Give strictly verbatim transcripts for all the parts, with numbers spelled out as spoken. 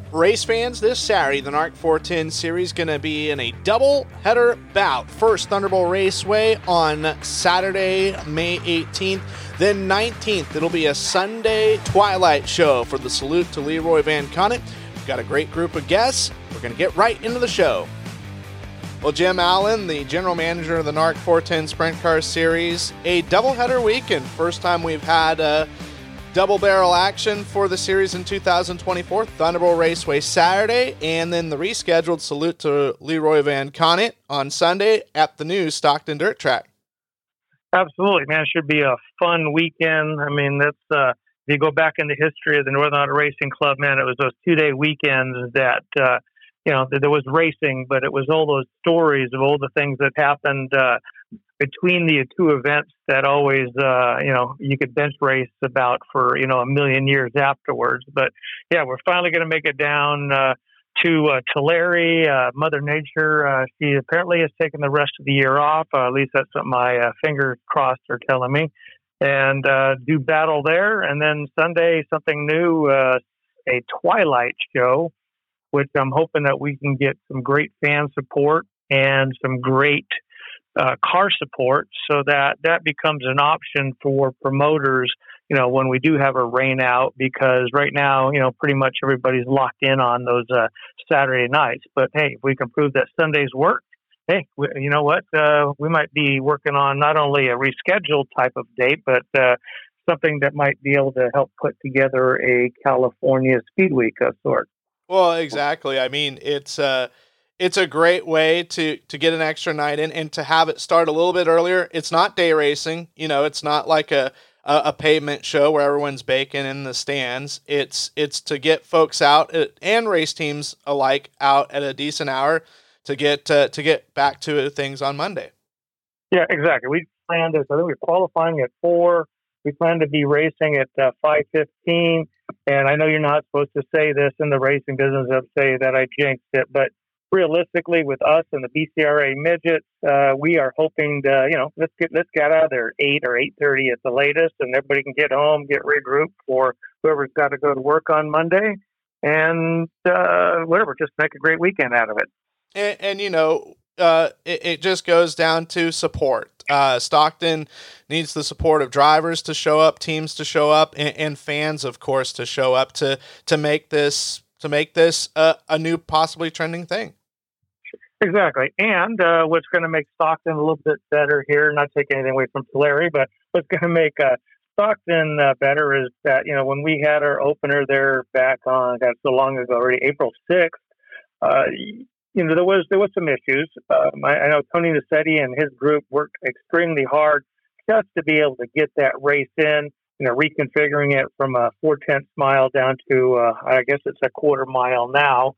Race fans, this Saturday, the NARC four ten Series going to be in a double-header bout. First, Thunderbolt Raceway on Saturday, May eighteenth. Then nineteenth, it'll be a Sunday twilight show for the Salute to Leroy Van Conant. We've got a great group of guests. We're going to get right into the show. Well, Jim Allen, the general manager of the NARC four ten Sprint Car Series, a doubleheader weekend. First time we've had a double barrel action for the series in two thousand twenty-four. Thunderbolt Raceway Saturday, and then the rescheduled Salute to Leroy Van Conant on Sunday at the new Stockton Dirt Track. Absolutely, man. It should be a fun weekend. I mean, that's uh, if you go back in the history of the Northern Auto Racing Club, man, it was those two-day weekends that, uh, you know, there was racing, but it was all those stories of all the things that happened uh, between the two events that always, uh, you know, you could bench race about for, you know, a million years afterwards. But yeah, we're finally going to make it down uh, to uh, Tulare. Uh, Mother Nature, uh, she apparently has taken the rest of the year off. Uh, at least that's what my uh, fingers crossed are telling me. And uh, do battle there. And then Sunday, something new, uh, a Twilight show, which I'm hoping that we can get some great fan support and some great Uh, car support, so that that becomes an option for promoters, you know, when we do have a rain out, because right now, you know, pretty much everybody's locked in on those uh, Saturday nights. But hey, if we can prove that Sundays work, hey, we, you know what, uh, we might be working on not only a rescheduled type of date, but uh, something that might be able to help put together a California Speed Week of sorts. Well, exactly. I mean, it's uh It's a great way to, to get an extra night in and to have it start a little bit earlier. It's not day racing. You know, it's not like a, a, a pavement show where everyone's baking in the stands. It's it's to get folks out at, and race teams alike out at a decent hour to get uh, to get back to things on Monday. Yeah, exactly. We planned this. I think we're qualifying at four. We plan to be racing at uh, five fifteen. And I know you're not supposed to say this in the racing business of say that I jinxed it, but realistically, with us and the B C R A midgets, uh, we are hoping to, you know, let's get let's get out of there eight or eight thirty at the latest, and everybody can get home, get regrouped for whoever's got to go to work on Monday, and uh, whatever, just make a great weekend out of it. And, and you know, uh, it, it just goes down to support. Uh, Stockton needs the support of drivers to show up, teams to show up, and, and fans, of course, to show up to to make this to make this uh, a new, possibly trending thing. Exactly. And uh, what's going to make Stockton a little bit better here, not taking anything away from Tulare, but what's going to make uh, Stockton uh, better is that, you know, when we had our opener there back on, that's so long ago already, April sixth, uh, you know, there was there was some issues. Um, I, I know Tony Nassetti and his group worked extremely hard just to be able to get that race in, you know, reconfiguring it from a four-tenths mile down to, uh, I guess it's a quarter mile now.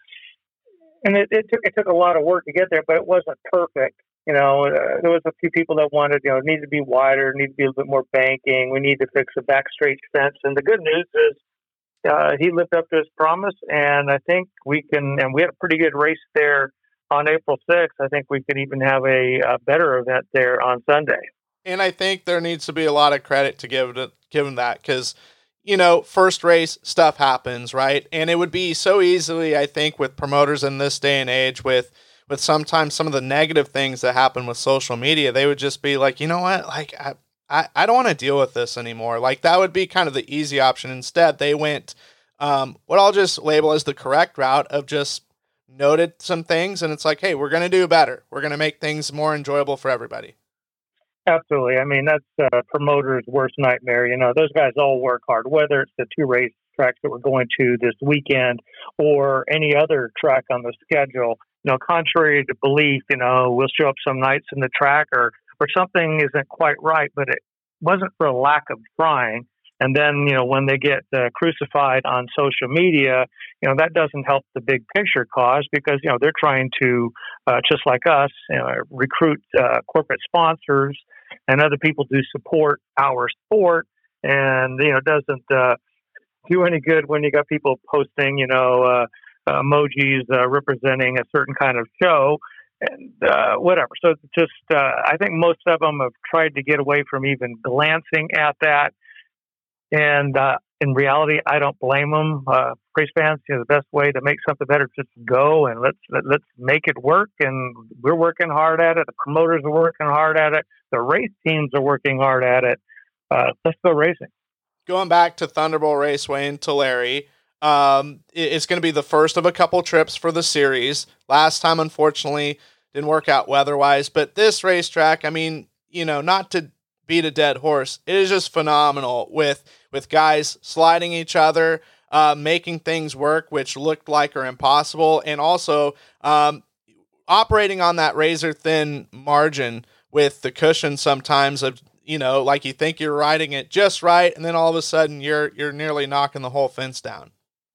And it, it took it took a lot of work to get there, but it wasn't perfect. You know, uh, there was a few people that wanted, you know, it needed to be wider, need to be a little bit more banking. We need to fix the back straight fence. And the good news is uh, he lived up to his promise, and I think we can. And we had a pretty good race there on April sixth. I think we could even have a, a better event there on Sunday. And I think there needs to be a lot of credit to give to give him that, because, you know, first race stuff happens, right? And it would be so easily, I think, with promoters in this day and age, with with sometimes some of the negative things that happen with social media, they would just be like, you know what, like I I, I don't want to deal with this anymore. Like, that would be kind of the easy option. Instead, they went um, what I'll just label as the correct route of just noted some things, and it's like, hey, we're going to do better. We're going to make things more enjoyable for everybody. Absolutely. I mean, that's a promoter's worst nightmare. You know, those guys all work hard, whether it's the two race tracks that we're going to this weekend or any other track on the schedule. You know, contrary to belief, you know, we'll show up some nights in the track or, or something isn't quite right, but it wasn't for a lack of trying. And then, you know, when they get uh, crucified on social media, you know, that doesn't help the big picture cause, because, you know, they're trying to, uh, just like us, you know, recruit uh, corporate sponsors and other people to support our sport. And, you know, it doesn't uh, do any good when you got people posting, you know, uh, emojis uh, representing a certain kind of show and uh, whatever. So it's just, uh, I think most of them have tried to get away from even glancing at that. And uh, in reality, I don't blame them. Uh, race fans, you know, the best way to make something better is just go and let's let, let's make it work. And we're working hard at it. The promoters are working hard at it. The race teams are working hard at it. Uh, let's go racing. Going back to Thunderbolt Raceway in Tulare, um, it, it's going to be the first of a couple trips for the series. Last time, unfortunately, didn't work out weather-wise. But this racetrack, I mean, you know, not to beat a dead horse, it is just phenomenal with with guys sliding each other, uh, making things work, which looked like are impossible, and also um, operating on that razor-thin margin with the cushion sometimes of, you know, like you think you're riding it just right, and then all of a sudden you're you're nearly knocking the whole fence down.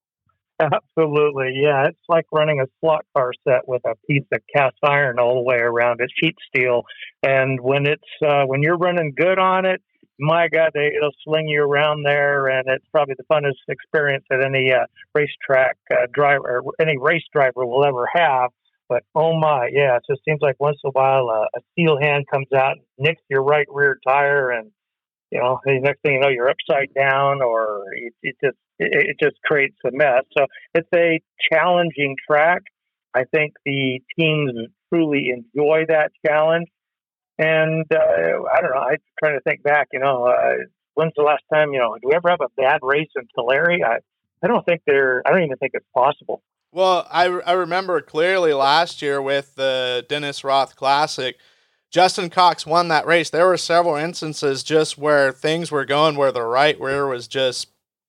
Absolutely, yeah. It's like running a slot car set with a piece of cast iron all the way around it, sheet steel. And when it's uh, when you're running good on it, my God, they, it'll sling you around there, and it's probably the funnest experience that any uh, racetrack uh, driver, or any race driver will ever have. But oh my, yeah, it just seems like once in a while uh, a steel hand comes out, nicks your right rear tire, and you know, the next thing you know, you're upside down, or it, it just it, it just creates a mess. So it's a challenging track. I think the teams truly enjoy that challenge. And uh, I don't know. I'm trying to think back. You know, uh, when's the last time? You know, do we ever have a bad race in Tulare? I I don't think there. I don't even think it's possible. Well, I, I remember clearly last year with the Dennis Roth Classic, Justin Cox won that race. There were several instances just where things were going where the right rear was just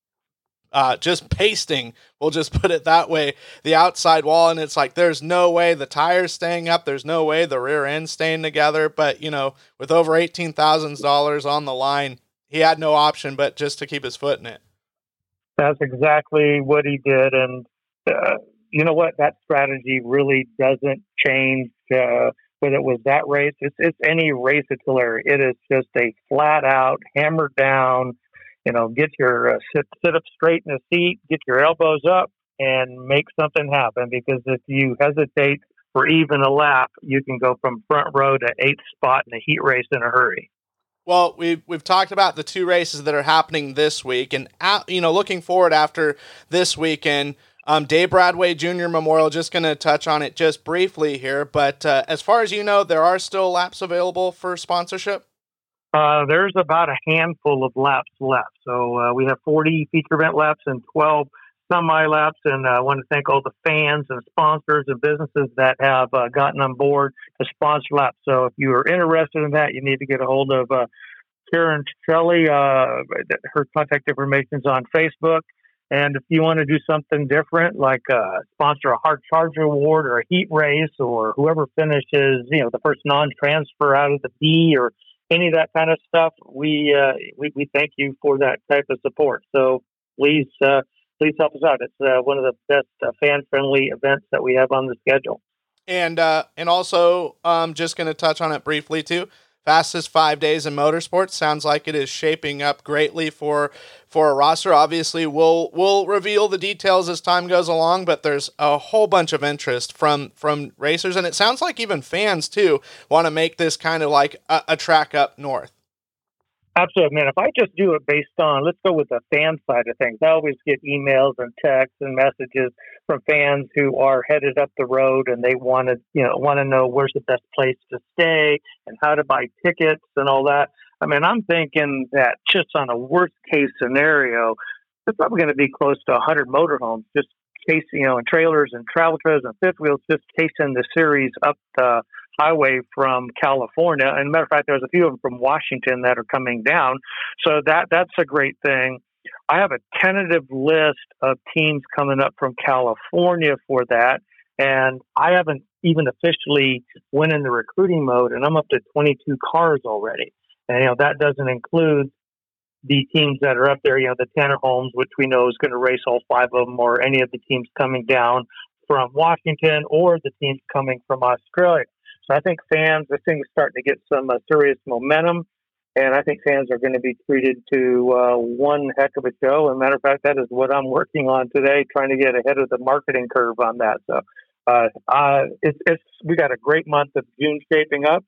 uh, just pasting, we'll just put it that way, the outside wall, and it's like there's no way the tire's staying up, there's no way the rear end's staying together, but, you know, with over eighteen thousand dollars on the line, he had no option but just to keep his foot in it. That's exactly what he did, and uh, you know what? That strategy really doesn't change. Uh, whether it was that race, it's, it's any race at Tulare. It is just a flat out, hammer down, you know, get your uh, sit, sit up straight in the seat, get your elbows up, and make something happen. Because if you hesitate for even a lap, you can go from front row to eighth spot in a heat race in a hurry. Well, we've, we've talked about the two races that are happening this week, and, out, you know, looking forward after this weekend, Um, Dave Bradway Junior Memorial, just going to touch on it just briefly here, but uh, as far as you know, there are still laps available for sponsorship? Uh, there's about a handful of laps left. So uh, we have forty feature event laps and twelve semi laps, and uh, I want to thank all the fans and sponsors and businesses that have uh, gotten on board to sponsor laps. So if you are interested in that, you need to get a hold of uh, Karen Shelley. Uh, her contact information is on Facebook. And if you want to do something different, like uh, sponsor a hard charger award or a heat race, or whoever finishes, you know, the first non-transfer out of the B or any of that kind of stuff, we uh, we, we thank you for that type of support. So please uh, please help us out. It's uh, one of the best uh, fan-friendly events that we have on the schedule. And uh, and also, um, just going to touch on it briefly too. Fastest five days in motorsports. Sounds like it is shaping up greatly for for a roster. Obviously, we'll we'll reveal the details as time goes along, but there's a whole bunch of interest from from racers, and it sounds like even fans too want to make this kind of like a, a track up north. Absolutely, man. If I just do it based on, let's go with the fan side of things. I always get emails and texts and messages from fans who are headed up the road, and they want to, you know, want to know where's the best place to stay and how to buy tickets and all that. I mean, I'm thinking that just on a worst case scenario, there's probably going to be close to one hundred motorhomes just chasing, you know, and trailers and travel trailers and fifth wheels just chasing the series up the highway from California. And matter of fact, there's a few of them from Washington that are coming down. So that that's a great thing. I have a tentative list of teams coming up from California for that. And I haven't even officially went in the recruiting mode, and I'm up to twenty-two cars already. And, you know, that doesn't include the teams that are up there, you know, the Tanner Holmes, which we know is going to race all five of them, or any of the teams coming down from Washington, or the teams coming from Australia. So I think fans, this thing is starting to get some uh, serious momentum, and I think fans are going to be treated to uh, one heck of a show. As a matter of fact, that is what I'm working on today, trying to get ahead of the marketing curve on that. So uh, uh, it's, it's we got a great month of June shaping up,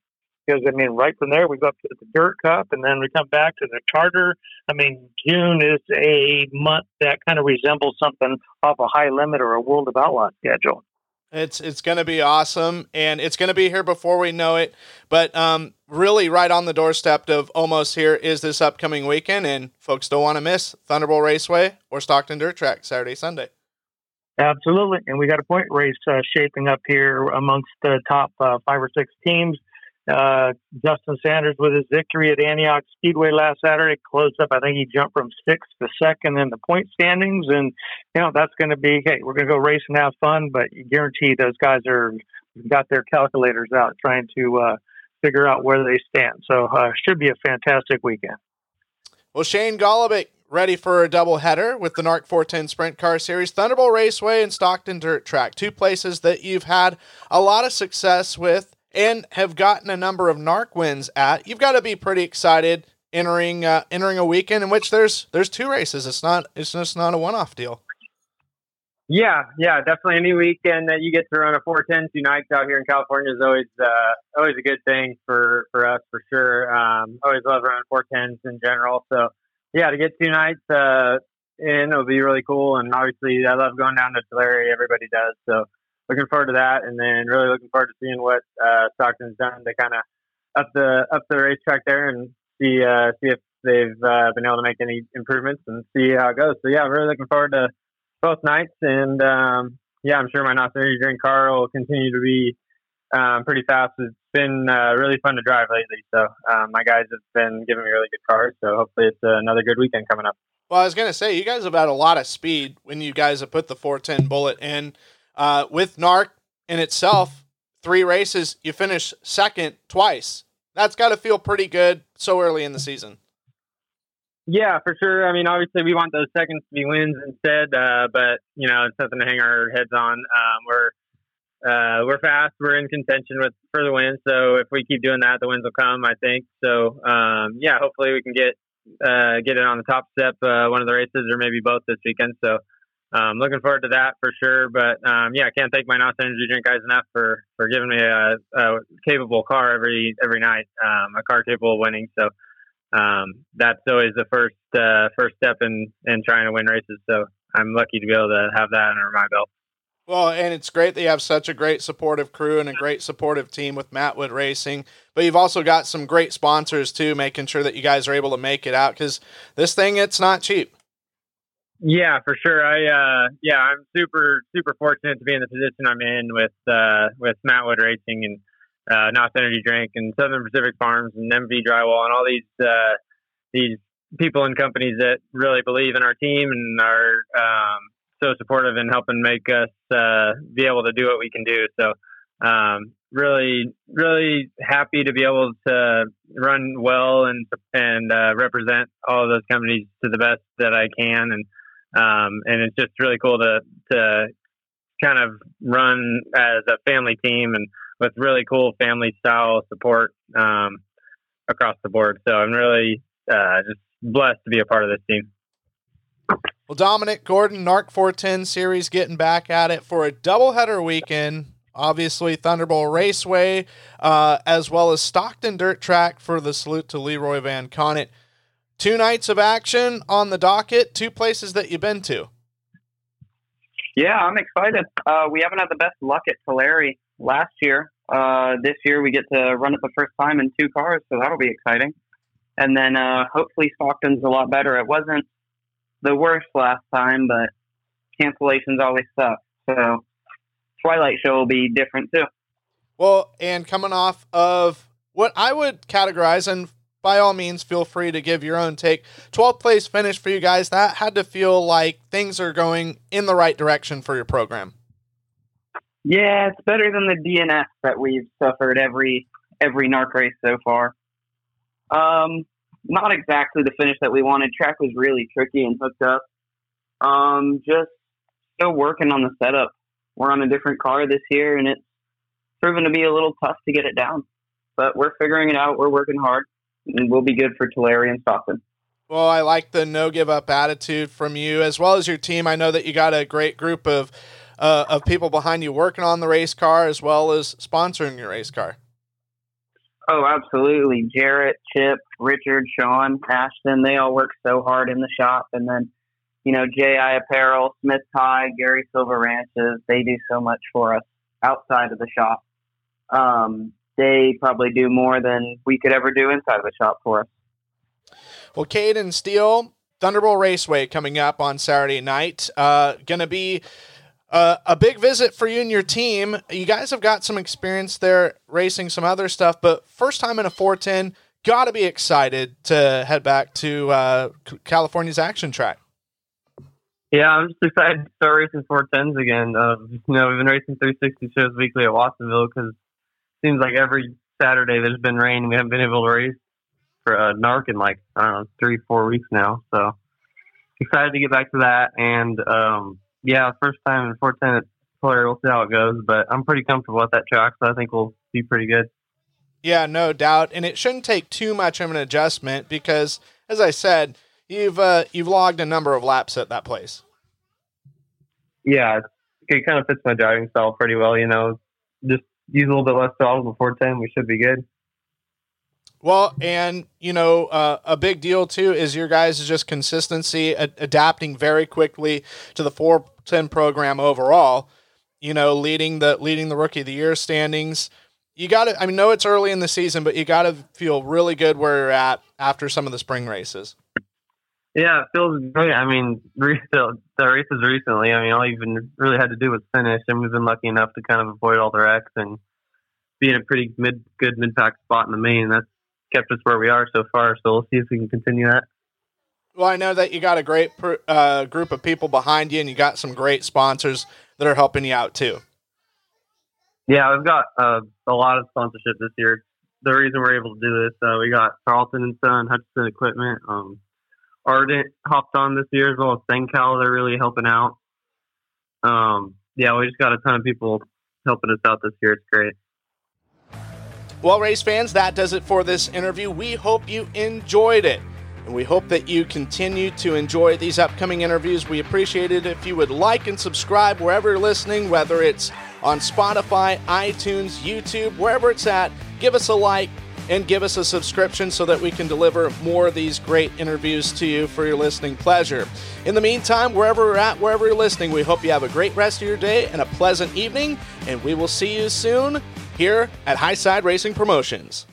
because, I mean, right from there, we go up to the Dirt Cup, and then we come back to the Charter. I mean, June is a month that kind of resembles something off a High Limit or a World of Outlaw schedule. It's it's going to be awesome, and it's going to be here before we know it. But um, really, right on the doorstep of almost here is this upcoming weekend, and folks don't want to miss Thunderbolt Raceway or Stockton Dirt Track Saturday, Sunday. Absolutely, and we got a point race uh, shaping up here amongst the top uh, five or six teams. Uh, Justin Sanders with his victory at Antioch Speedway last Saturday closed up. I think he jumped from sixth to second in the point standings, and you know that's going to be hey, we're going to go race and have fun. But you guarantee those guys are got their calculators out trying to uh, figure out where they stand. So uh, should be a fantastic weekend. Well, Shane Golobic ready for a doubleheader with the N A R C four ten Sprint Car Series, Thunderbolt Raceway, and Stockton Dirt Track, two places that you've had a lot of success with and have gotten a number of N A R C wins at. You've got to be pretty excited entering uh, entering a weekend in which there's there's two races. It's not it's just not a one-off deal. Yeah, yeah, definitely. Any weekend that you get to run a four ten two nights out here in California is always uh, always a good thing for, for us for sure. Um, always love running four tens in general. So yeah, to get two nights uh, in, it'll be really cool. And obviously, I love going down to Tulare. Everybody does. So looking forward to that, and then really looking forward to seeing what uh, Stockton's done to kind of up the up the racetrack there and see uh, see if they've uh, been able to make any improvements and see how it goes. So yeah, really looking forward to both nights, and um, yeah, I'm sure my N O S Energy Drink car will continue to be um, pretty fast. It's been uh, really fun to drive lately, so um, my guys have been giving me really good cars. So hopefully, it's another good weekend coming up. Well, I was gonna say you guys have had a lot of speed when you guys have put the four ten Bullet in. Uh, with N A R C in itself, three races, you finish second twice. That's got to feel pretty good so early in the season. Yeah, for sure. I mean, obviously we want those seconds to be wins instead, uh, but, you know, it's nothing to hang our heads on. Um, we're uh, we're fast. We're in contention with for the wins. So if we keep doing that, the wins will come, I think. So, um, yeah, hopefully we can get uh, get it on the top step uh, one of the races or maybe both this weekend. So, Um, looking forward to that for sure. But, um, yeah, I can't thank my N O S Energy Drink guys enough for, for giving me a, a capable car every every night, um, a car capable of winning. So um, that's always the first uh, first step in, in trying to win races. So I'm lucky to be able to have that under my belt. Well, and it's great that you have such a great supportive crew and a great supportive team with Matt Wood Racing, but you've also got some great sponsors too, making sure that you guys are able to make it out, because this thing, it's not cheap. Yeah, for sure. I, uh, yeah, I'm super, super fortunate to be in the position I'm in with, uh, with Matt Wood Racing and, uh, N O S Energy Drink and Southern Pacific Farms and M V Drywall and all these, uh, these people and companies that really believe in our team and are, um, so supportive in helping make us, uh, be able to do what we can do. So, um, really, really happy to be able to run well and, and, uh, represent all of those companies to the best that I can. And, Um, and it's just really cool to, to kind of run as a family team and with really cool family style support, um, across the board. So I'm really, uh, just blessed to be a part of this team. Well, Dominic Gordon, N A R C four ten series getting back at it for a doubleheader weekend. Obviously Thunderbolt Raceway, uh, as well as Stockton Dirt Track for the salute to Leroy Van Connet. Two nights of action on the docket, two places that you've been to. Yeah, I'm excited. Uh, we haven't had the best luck at Tulare last year. Uh, this year we get to run it the first time in two cars, so that'll be exciting. And then uh, hopefully Stockton's a lot better. It wasn't the worst last time, but cancellations always suck. So Twilight Show will be different too. Well, and coming off of what I would categorize, and by all means, feel free to give your own take. twelfth place finish for you guys. That had to feel like things are going in the right direction for your program. Yeah, it's better than the D N F that we've suffered every every N A R C race so far. Um, not exactly the finish that we wanted. Track was really tricky and hooked up. Um, just still working on the setup. We're on a different car this year, and it's proven to be a little tough to get it down. But we're figuring it out. We're working hard. And we'll be good for Tulare and Stockton. Well, I like the no give up attitude from you as well as your team. I know that you got a great group of uh, of people behind you working on the race car as well as sponsoring your race car. Oh, absolutely. Jarrett, Chip, Richard, Sean, Ashton, they all work so hard in the shop. And then, you know, J I Apparel, Smith Tie, Gary Silver Ranches, they do so much for us outside of the shop. Um, they probably do more than we could ever do inside of the shop for us. Well, Caden Steele, Thunderbolt Raceway coming up on Saturday night. Uh, going to be uh, a big visit for you and your team. You guys have got some experience there racing some other stuff, but first time in a four ten, got to be excited to head back to uh, California's Action Track. Yeah, I'm just excited to start racing four tens again. Uh, you know, we've been racing three sixty shows weekly at Watsonville because it seems like every Saturday there's been rain and we haven't been able to race for uh, N A R C in like, I don't know, three, four weeks now. So excited to get back to that. And, um, yeah, first time in four ten at Tulare, we'll see how it goes. But I'm pretty comfortable with that track, so I think we'll be pretty good. Yeah, no doubt. And it shouldn't take too much of an adjustment because, as I said, you've uh, you've logged a number of laps at that place. Yeah, it kind of fits my driving style pretty well, you know. Just use a little bit less throttle before ten, we should be good. Well, and, you know, uh, a big deal, too, is your guys' just consistency, a- adapting very quickly to the four ten program overall, you know, leading the leading the Rookie of the Year standings. You got to, I mean, know it's early in the season, but you got to feel really good where you're at after some of the spring races. Yeah, it feels great. I mean, the, the races recently, I mean, all you've been really had to do was finish, and we've been lucky enough to kind of avoid all the wrecks and be in a pretty mid, good mid-pack spot in the main. That's kept us where we are so far, so we'll see if we can continue that. Well, I know that you got a great uh, group of people behind you, and you got some great sponsors that are helping you out, too. Yeah, we've got uh, a lot of sponsorship this year. The reason we're able to do this, uh, we got Carlton and Son, Hutchinson Equipment, um, Ardent hopped on this year, as well as Sencal. They're really helping out. Um, yeah, we just got a ton of people helping us out this year. It's great. Well, race fans, that does it for this interview. We hope you enjoyed it, and we hope that you continue to enjoy these upcoming interviews. We appreciate it if you would like and subscribe wherever you're listening, whether it's on Spotify, iTunes, YouTube, wherever it's at. Give us a like and give us a subscription so that we can deliver more of these great interviews to you for your listening pleasure. In the meantime, wherever we're at, wherever you're listening, we hope you have a great rest of your day and a pleasant evening, and we will see you soon here at Highside Racing Promotions.